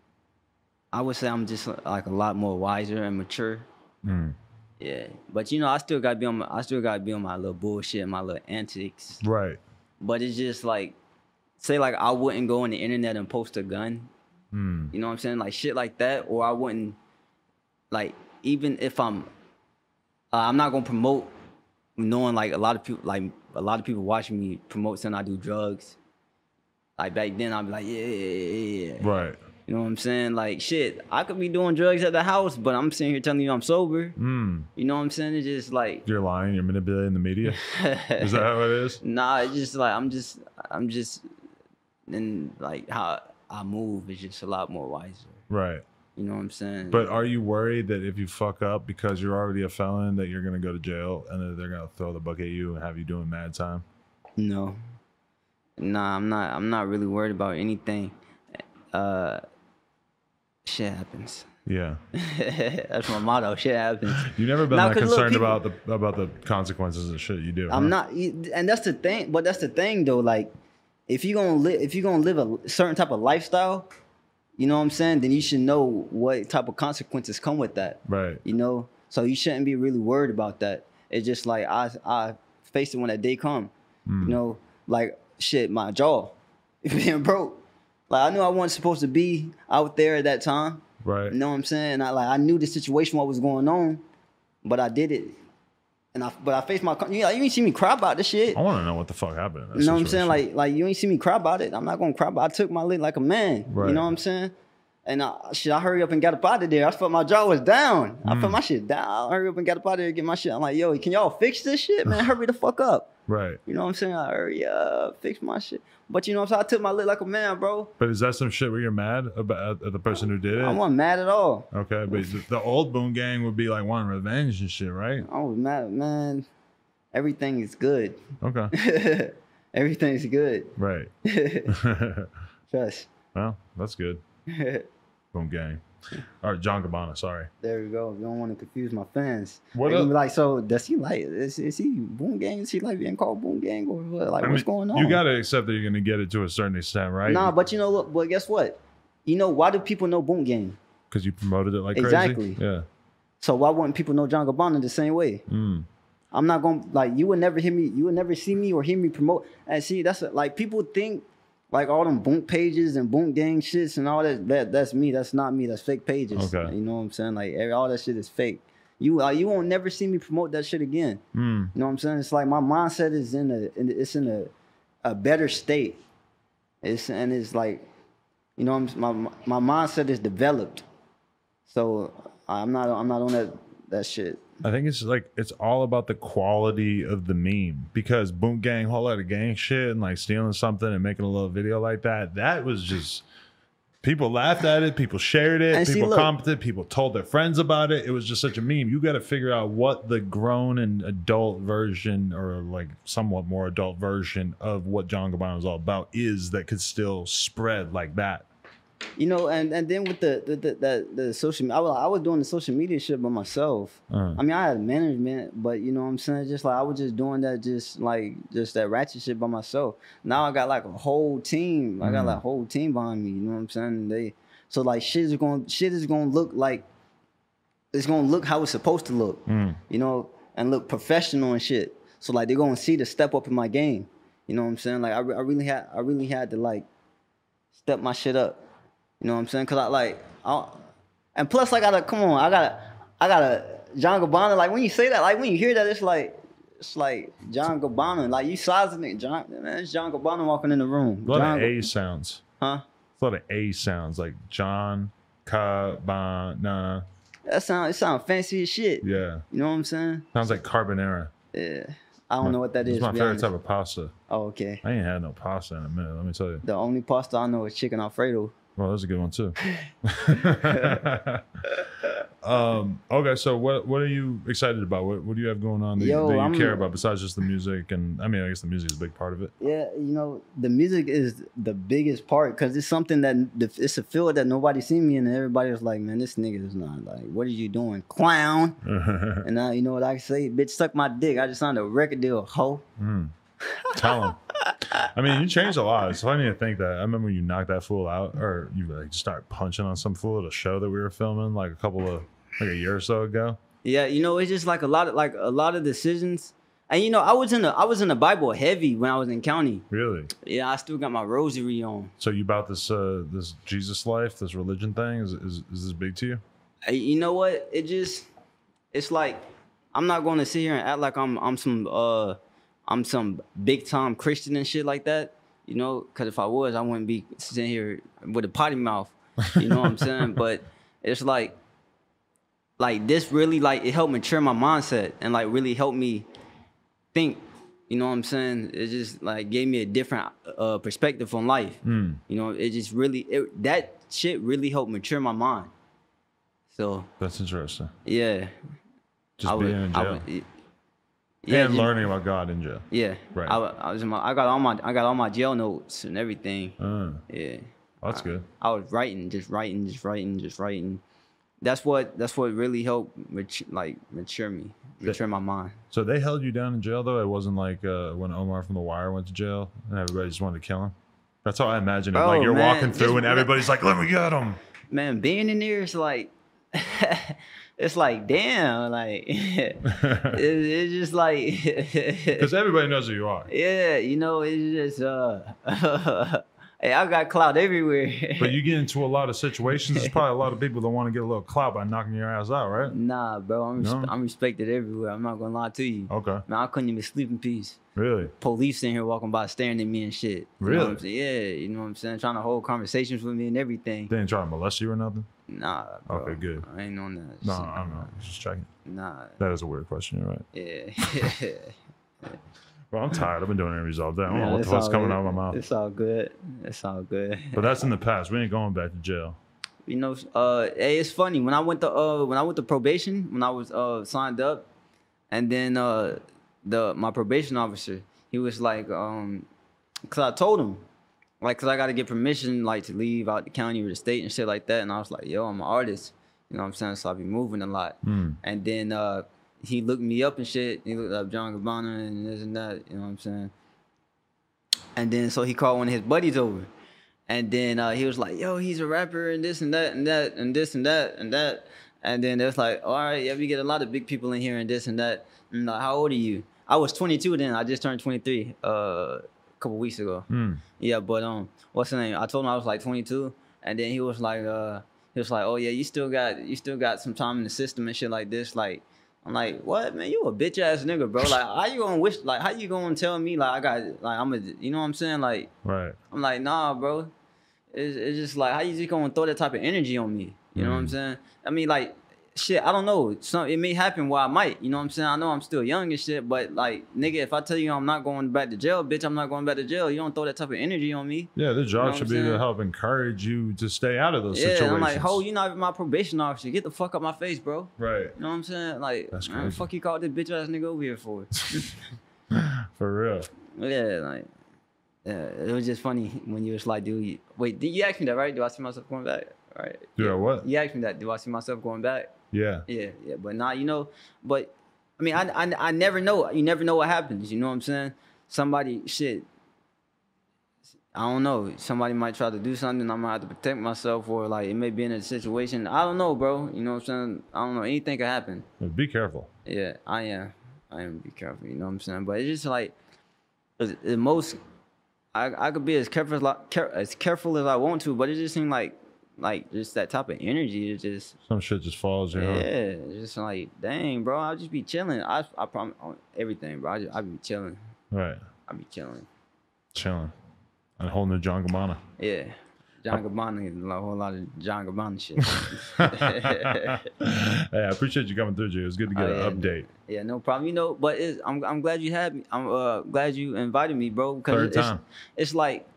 Speaker 3: I would say I'm just like a lot more wiser and mature. Yeah, but you know I still gotta be on my little bullshit, my little antics.
Speaker 2: Right.
Speaker 3: But it's just like, say like I wouldn't go on the internet and post a gun. You know what I'm saying? Like shit like that, or I wouldn't like even if I'm not gonna promote. Knowing like a lot of people watching me promote saying I do drugs. Like back then I'd be like, yeah.
Speaker 2: Right.
Speaker 3: You know what I'm saying? Like shit, I could be doing drugs at the house, but I'm sitting here telling you I'm sober. You know what I'm saying? It's just like
Speaker 2: you're lying, you're manipulating the media. Is that how it is?
Speaker 3: Nah, it's just like I'm just and like how I move is just a lot more wiser.
Speaker 2: Right.
Speaker 3: You know what I'm saying?
Speaker 2: But are you worried that if you fuck up because you're already a felon that you're going to go to jail and that they're going to throw the book at you and have you doing mad time?
Speaker 3: No. Nah, I'm not really worried about anything. Shit happens.
Speaker 2: Yeah.
Speaker 3: That's my motto. Shit happens.
Speaker 2: You've never been that concerned about the consequences of shit you do.
Speaker 3: I'm not, and that's the thing. But that's the thing though. Like, if you're gonna live a certain type of lifestyle, you know what I'm saying? Then you should know what type of consequences come with that.
Speaker 2: Right.
Speaker 3: You know? So you shouldn't be really worried about that. It's just like I face it when that day come. You know, like shit, my jaw being broke. Like I knew I wasn't supposed to be out there at that time.
Speaker 2: Right.
Speaker 3: You know what I'm saying? I knew the situation, what was going on, but I did it. But I faced my, you ain't see me cry about this shit.
Speaker 2: I want to know what the fuck happened.
Speaker 3: You know what I'm saying? Like you ain't see me cry about it. I'm not gonna cry about it. I took my lit like a man.
Speaker 2: Right.
Speaker 3: You know what I'm saying? And I hurry up and got up out of there. I felt my jaw was down. I felt my shit down. I hurry up and got up out of there and get my shit. I'm like, yo, can y'all fix this shit, man? Hurry the fuck up.
Speaker 2: Right.
Speaker 3: You know what I'm saying? Like, hurry up, fix my shit. But you know what I'm saying? I took my lick like a man, bro.
Speaker 2: But is that some shit where you're mad about at the person who did it?
Speaker 3: I wasn't mad at all.
Speaker 2: Okay, but the old Boom Gang would be like wanting revenge and shit, right?
Speaker 3: I was mad, man. Everything is good.
Speaker 2: Okay.
Speaker 3: Everything's good.
Speaker 2: Right.
Speaker 3: Trust.
Speaker 2: Well, that's good. Boom Gang. All right, John Gabbana, sorry.
Speaker 3: There we go. You don't want to confuse my fans.
Speaker 2: What
Speaker 3: They
Speaker 2: up?
Speaker 3: gonna be like, so does he like, is he Boom Gang? Is he like being called Boom Gang or what? Like, what's going on?
Speaker 2: You got to accept that you're going to get it to a certain extent, right?
Speaker 3: Nah, but you know, look, but guess what? You know, why do people know Boom Gang?
Speaker 2: Because you promoted it like
Speaker 3: Exactly.
Speaker 2: crazy? Yeah.
Speaker 3: So why wouldn't people know John Gabbana the same way? I'm not going to, like, you would never hear me, you would never see me or hear me promote. And see, that's like, people think like all them Boom pages and Boom Gang shits and all that's me. That's not me. That's fake pages.
Speaker 2: Okay.
Speaker 3: You know what I'm saying? Like, all that shit is fake. You won't never see me promote that shit again. You know what I'm saying? It's like my mindset is in a better state. It's like, you know, my mindset is developed. So I'm not on that shit.
Speaker 2: I think it's all about the quality of the meme, because Boom Gang, whole lot of gang shit and like stealing something and making a little video like that was just, people laughed at it, people shared it,
Speaker 3: And see,
Speaker 2: people
Speaker 3: look,
Speaker 2: commented, people told their friends about it. It was just such a meme. You got to figure out what the grown and adult version, or like somewhat more adult version of what John Gabbana is all about is, that could still spread like that.
Speaker 3: You know, and then with the social media, I was doing the social media shit by myself. I mean, I had management, but you know what I'm saying? Just like I was just doing that, just that ratchet shit by myself. Now I got like a whole team. I got like a whole team behind me. You know what I'm saying? So like shit is gonna look like, it's gonna look how it's supposed to look. You know, and look professional and shit. So like they're gonna see the step up in my game. You know what I'm saying? Like I really had to like step my shit up. You know what I'm saying? Cause and plus I got a John Gabbana. Like when you say that, like when you hear that, it's like John Gabbana. Like you sizing it, man, it's John Gabbana walking in the room.
Speaker 2: A lot of A sounds.
Speaker 3: Huh?
Speaker 2: A lot of A sounds, like John Gabbana.
Speaker 3: It sound fancy as shit.
Speaker 2: Yeah.
Speaker 3: You know what I'm saying?
Speaker 2: Sounds like carbonara.
Speaker 3: Yeah. I don't know what that is.
Speaker 2: It's my favorite type of pasta.
Speaker 3: Oh, okay.
Speaker 2: I ain't had no pasta in a minute, let me tell you.
Speaker 3: The only pasta I know is chicken Alfredo.
Speaker 2: Well, that's a good one too. Okay, so what are you excited about? What do you have going on that you care about besides just the music? And I mean, I guess the music is a big part of it.
Speaker 3: Yeah, you know, the music is the biggest part, because it's something that it's a field that nobody seen me in, and everybody was like, man, this nigga is not, like, what are you doing, clown? And now you know what I say, bitch, suck my dick. I just signed a record deal, hoe.
Speaker 2: Tell him. I mean, you changed a lot. It's funny to think that. I remember when you knocked that fool out, or you like just started punching on some fool at a show that we were filming like a year or so ago.
Speaker 3: Yeah, you know, it's just like a lot of decisions. And you know, I was in the Bible heavy when I was in county.
Speaker 2: Really?
Speaker 3: Yeah, I still got my rosary on.
Speaker 2: So you about this Jesus life, this religion thing? Is this big to you?
Speaker 3: You know what? It's like, I'm not going to sit here and act like I'm some big time Christian and shit like that, you know, because if I was, I wouldn't be sitting here with a potty mouth, you know what I'm saying? But it's like this really, like, it helped mature my mindset and like really helped me think, you know what I'm saying? It just like gave me a different perspective on life. You know, it just really, that shit really helped mature my mind. So
Speaker 2: that's interesting.
Speaker 3: Yeah.
Speaker 2: Just being in jail.
Speaker 3: Yeah,
Speaker 2: and learning about God in jail.
Speaker 3: Yeah,
Speaker 2: right.
Speaker 3: I got all my jail notes and everything. Yeah,
Speaker 2: that's good.
Speaker 3: I was writing. That's what really helped mature my mind.
Speaker 2: So they held you down in jail though. It wasn't like when Omar from The Wire went to jail and everybody just wanted to kill him. That's how I imagine it. Like you're walking through and everybody's like, "Let me get him."
Speaker 3: Man, being in there is like. It's like, damn, like, it's just like...
Speaker 2: Because everybody knows who you are.
Speaker 3: Yeah, you know, it's just, hey, I got clout everywhere.
Speaker 2: But you get into a lot of situations, there's probably a lot of people that want to get a little clout by knocking your ass out, right?
Speaker 3: Nah, bro, I'm respected everywhere. I'm not going to lie to you.
Speaker 2: Okay.
Speaker 3: Man, I couldn't even sleep in peace.
Speaker 2: Really?
Speaker 3: Police in here walking by staring at me and shit.
Speaker 2: Really?
Speaker 3: You know what I'm saying? Yeah, you know what I'm saying? Trying to hold conversations with me and everything.
Speaker 2: They didn't try to molest you or nothing?
Speaker 3: Nah, bro.
Speaker 2: Okay, good.
Speaker 3: I ain't on that.
Speaker 2: No, I don't know. Just checking.
Speaker 3: Nah.
Speaker 2: That is a weird question, you're right.
Speaker 3: Yeah.
Speaker 2: Well, I'm tired. I've been doing interviews all day. I don't know what the fuck's coming out of my mouth.
Speaker 3: It's all good. It's all good.
Speaker 2: But that's in the past. We ain't going back to jail.
Speaker 3: You know, hey, it's funny when I went to probation, when I was signed up, and then my probation officer, he was like, cause I told him, like, cause I got to get permission, like, to leave out the county or the state and shit like that, and I was like, yo, I'm an artist, you know what I'm saying? So I be moving a lot, and then he looked me up and shit. He looked up John Gabbana and this and that, you know what I'm saying? And then so he called one of his buddies over. And then he was like, yo, he's a rapper and this and that and that and this and that and that. And then it was like, all right, yeah, we get a lot of big people in here and this and that. And like, how old are you? I was 22 then. I just turned 23 a couple weeks ago. Yeah, but what's the name? I told him I was like 22. And then he was like, oh yeah, you still got some time in the system and shit like this. Like, I'm like, what, man? You a bitch ass nigga, bro. Like, how you gonna tell me like you know what I'm saying? Like,
Speaker 2: right.
Speaker 3: I'm like, nah, bro. It's just like, how you just gonna throw that type of energy on me? You know what I'm saying? I mean, like, shit, I don't know. It may happen while I might, you know what I'm saying? I know I'm still young and shit, but like, nigga, if I tell you I'm not going back to jail, bitch, I'm not going back to jail. You don't throw that type of energy on me.
Speaker 2: Yeah, the job should be to help encourage you to stay out of those situations.
Speaker 3: Yeah, I'm like, ho, you're not even my probation officer. Get the fuck out my face, bro.
Speaker 2: Right.
Speaker 3: You know what I'm saying? Like,
Speaker 2: that's
Speaker 3: man,
Speaker 2: crazy.
Speaker 3: Fuck you called this bitch ass nigga over here for?
Speaker 2: For real.
Speaker 3: Yeah, like, yeah, it was just funny when you was like, dude, wait, did you ask me that, right? Do I see myself going back? All right.
Speaker 2: Yeah, what?
Speaker 3: You asked me that. Do I see myself going back?
Speaker 2: Yeah.
Speaker 3: Yeah. But now, you know, but I mean, I never know. You never know what happens. You know what I'm saying? Somebody, shit, I don't know. Somebody might try to do something. I might have to protect myself, or like it may be in a situation. I don't know, bro. You know what I'm saying? I don't know. Anything could happen.
Speaker 2: Be careful.
Speaker 3: Yeah, I am be careful. You know what I'm saying? But it's just like the most. I could be as careful as I want to, but it just seemed like just that type of energy. It just
Speaker 2: some shit just falls.
Speaker 3: Yeah, it's just like, dang, bro. I'll just be chilling. I promise on everything, bro. I be chilling.
Speaker 2: Right.
Speaker 3: I be chilling.
Speaker 2: A whole new John Gabbana.
Speaker 3: Yeah. John Gabbana, a whole lot of John Gabbana shit.
Speaker 2: Hey, I appreciate you coming through, Jay. It was good to get an update.
Speaker 3: Yeah, no problem. You know, but I'm glad you had me. I'm glad you invited me, bro.
Speaker 2: Third time.
Speaker 3: It's like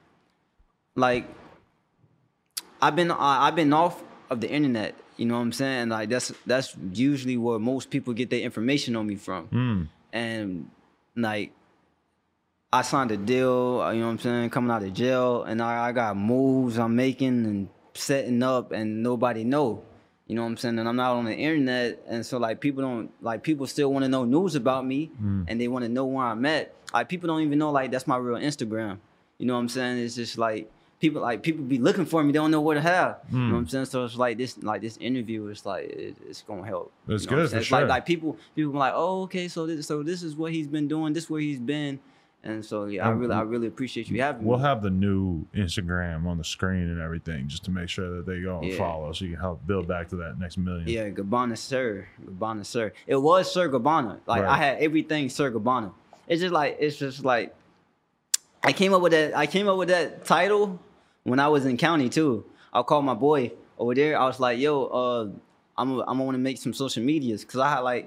Speaker 3: I've been off of the internet. You know what I'm saying? Like that's usually where most people get their information on me from. And like, I signed a deal, you know what I'm saying, coming out of jail, and I got moves I'm making and setting up, and nobody know, you know what I'm saying, and I'm not on the internet, and so like people still want to know news about me, and they want to know where I'm at. Like, people don't even know like that's my real Instagram, you know what I'm saying? It's just like people be looking for me, they don't know where to have, you know what I'm saying? So it's like this interview is like it's gonna help.
Speaker 2: It's
Speaker 3: you know
Speaker 2: good for
Speaker 3: it's
Speaker 2: sure.
Speaker 3: like people are like, oh, okay, so this is what he's been doing, this is where he's been. And so, yeah, I really appreciate you having me.
Speaker 2: We'll have the new Instagram on the screen and everything, just to make sure that they go and follow, so you can help build back to that next million.
Speaker 3: Yeah, Gabbana Sir. It was Sir Gabbana. Like, right. I had everything Sir Gabbana. It's just like I came up with that title when I was in county too. I called my boy over there. I was like, yo, I'm gonna want to make some social medias, because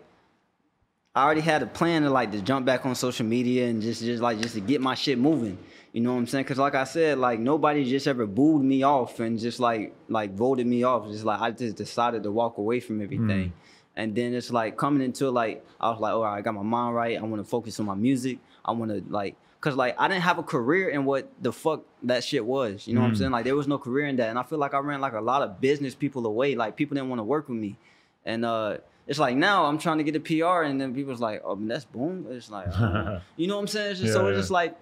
Speaker 3: I already had a plan to jump back on social media and just to get my shit moving. You know what I'm saying? Because like I said, like, nobody just ever booed me off and just like voted me off. Just like, I just decided to walk away from everything. And then it's like coming into like, I was like, all right, I got my mind right. I want to focus on my music. I want to because like I didn't have a career in what the fuck that shit was. You know what I'm saying? Like, there was no career in that. And I feel like I ran like a lot of business people away. Like, people didn't want to work with me. And it's like, now I'm trying to get a PR, and then people's like, oh, that's boom. It's like, you know what I'm saying? It's just, it's just like,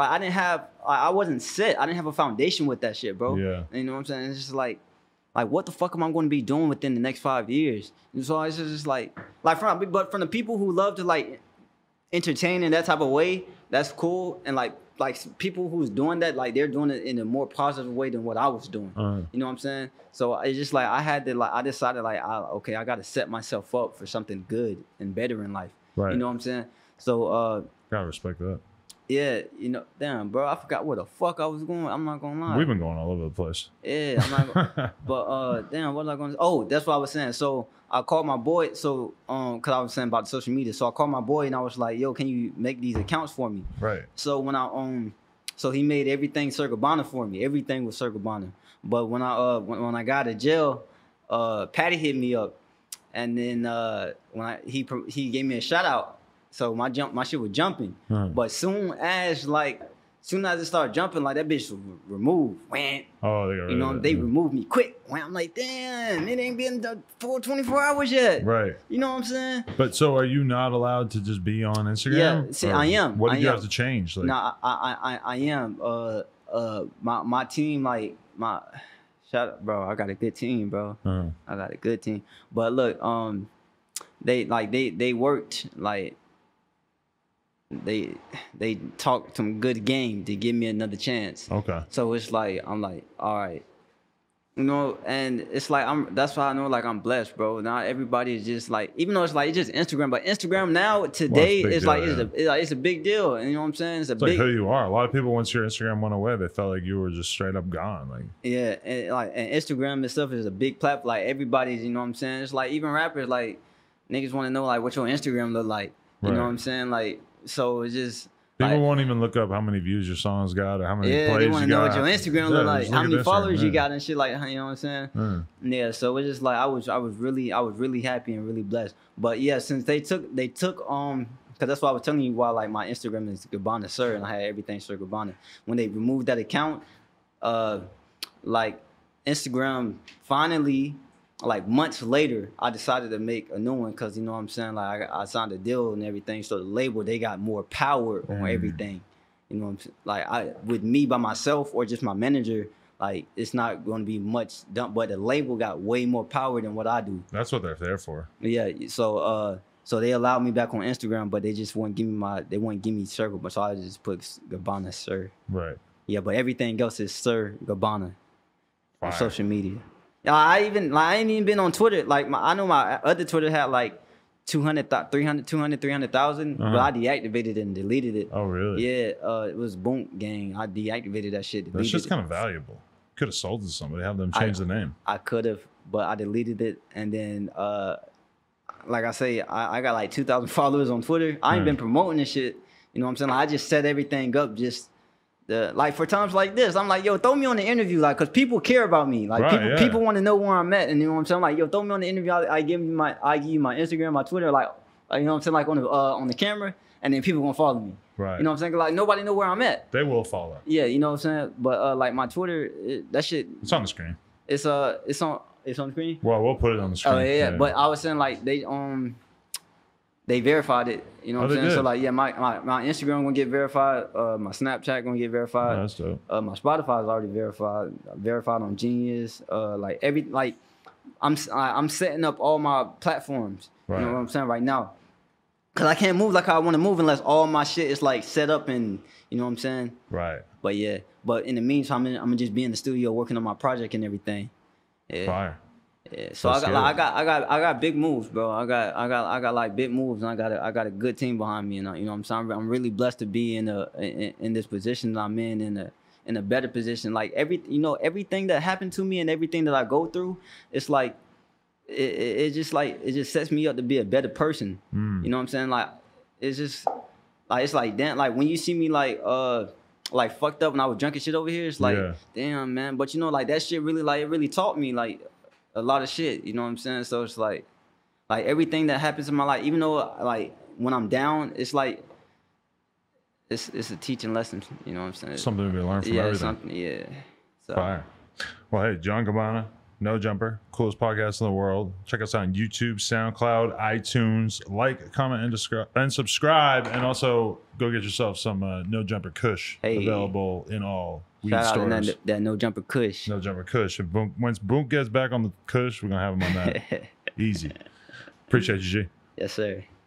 Speaker 3: I wasn't set. I didn't have a foundation with that shit, bro.
Speaker 2: Yeah.
Speaker 3: You know what I'm saying? It's just like what the fuck am I going to be doing within the next 5 years? And so it's just like from the people who love to like entertain in that type of way, that's cool. And like people who's doing that, like, they're doing it in a more positive way than what I was doing. You know what I'm saying? So it's just like I decided I got to set myself up for something good and better in life.
Speaker 2: Right.
Speaker 3: You know what I'm saying? So
Speaker 2: gotta respect that.
Speaker 3: Yeah, you know, damn, bro, I forgot where the fuck I was going. I'm not gonna lie.
Speaker 2: We've been going all over the place.
Speaker 3: Yeah, I'm not gonna, but damn, what was I gonna say? Oh, that's what I was saying. So I called my boy, so cause I was saying about social media. So I called my boy and I was like, yo, can you make these accounts for me?
Speaker 2: Right.
Speaker 3: So when I so he made everything Sir Gabbana for me. Everything was Sir Gabbana. But when I got to jail, Patty hit me up, and then he gave me a shout out. So my shit was jumping. But soon as it started jumping, like that bitch was removed. Wham.
Speaker 2: Oh,
Speaker 3: they removed me quick. Wham. I'm like, damn, it ain't been 24 hours yet.
Speaker 2: Right.
Speaker 3: You know what I'm saying?
Speaker 2: But so are you not allowed to just be on Instagram?
Speaker 3: Yeah, see, I am.
Speaker 2: What did you have to change? Like,
Speaker 3: no, I am. My team, like shout out, bro. I got a good team, bro. I got a good team. But look, they worked like. They talked some good game to give me another chance.
Speaker 2: Okay.
Speaker 3: So it's like I'm like, all right, you know, and it's like that's why I know like I'm blessed, bro. Now everybody is just like, even though it's like it's just Instagram, but Instagram now today is like it's a big deal. And you know what I'm saying? It's
Speaker 2: like who you are. A lot of people, once your Instagram went away, they felt like you were just straight up gone. Like
Speaker 3: yeah, and Instagram and stuff is a big platform. Like everybody's, you know what I'm saying? It's like even rappers, like niggas want to know like what your Instagram look like. You know what I'm saying? Like. So it's just
Speaker 2: people won't even look up how many views your songs got or how many plays you got.
Speaker 3: Yeah, they want to know what your Instagram look like, how many followers you got and shit like, you know what I'm saying? Yeah, so it's just like I was really happy and really blessed. But yeah, since they took because that's why I was telling you why like my Instagram is Gabbana Sir and I had everything Sir Gabbana. When they removed that account, like Instagram finally. Like months later, I decided to make a new one because you know what I'm saying. Like I signed a deal and everything, so the label they got more power on everything. You know what I'm saying? Like with me by myself or just my manager, like it's not going to be much done. But the label got way more power than what I do.
Speaker 2: That's what they're there for.
Speaker 3: Yeah. So they allowed me back on Instagram, but they just wouldn't give me Sir Gabbana, so I just put Gabbana Sir.
Speaker 2: Right.
Speaker 3: Yeah, but everything else is Sir Gabbana on social media. I ain't even been on Twitter. Like I know my other Twitter had like 300,000, but I deactivated it and deleted it.
Speaker 2: Oh really?
Speaker 3: Yeah, it was Boom Gang. I deactivated that shit.
Speaker 2: That's just kind of valuable. Could have sold it to somebody, have them change the name.
Speaker 3: I could have, but I deleted it. And then, like I say, I got like 2,000 followers on Twitter. I ain't been promoting this shit. You know what I'm saying? Like, I just set everything up just. Like for times like this, I'm like, yo, throw me on the interview, like, cause people care about me. Like people want to know where I'm at, and you know what I'm saying? I'm like, yo, throw me on the interview. I give you my Instagram, my Twitter, like you know what I'm saying, like on the camera, and then people gonna follow me.
Speaker 2: Right.
Speaker 3: You know what I'm saying? Like nobody know where I'm at.
Speaker 2: They will follow.
Speaker 3: Yeah, you know what I'm saying. But like my Twitter, that shit.
Speaker 2: It's on the screen.
Speaker 3: It's on the screen.
Speaker 2: Well, we'll put it on the screen.
Speaker 3: Oh yeah. But I was saying like they verified it, you know what I'm saying?
Speaker 2: Did.
Speaker 3: So like, yeah, my Instagram gonna get verified, my Snapchat gonna get verified.
Speaker 2: Oh, that's dope.
Speaker 3: My Spotify is already verified on Genius. I'm setting up all my platforms.
Speaker 2: Right.
Speaker 3: You know what I'm saying right now, cause I can't move like I want to move unless all my shit is like set up and you know what I'm saying.
Speaker 2: Right.
Speaker 3: But yeah, but in the meantime, I'm gonna just be in the studio working on my project and everything. Yeah.
Speaker 2: Fire.
Speaker 3: Yeah, so I got big moves, bro. I got like big moves, and I got a good team behind me, and you know what I'm saying. I'm really blessed to be in this position that I'm in a better position. Like everything that happened to me and everything that I go through, it's like it just sets me up to be a better person. You know what I'm saying? Like it's just like it's like damn, like when you see me like fucked up when I was drunk and shit over here, it's like damn man. But you know like that shit really like it really taught me like a lot of shit, you know what I'm saying? So it's like everything that happens in my life, even though like when I'm down, it's like it's a teaching lesson, you know what I'm saying?
Speaker 2: Something to be learned from everything.
Speaker 3: Something, yeah. So.
Speaker 2: Fire. Well, hey, John Gabbana, No Jumper, coolest podcast in the world. Check us out on YouTube, SoundCloud, iTunes. Like, comment, and subscribe. And also go get yourself some No Jumper Kush available in all weed
Speaker 3: stores. Shout out to that No Jumper Kush.
Speaker 2: No Jumper Kush. Once Boom gets back on the Kush, we're going to have him on that. Easy. Appreciate you, G.
Speaker 3: Yes, sir.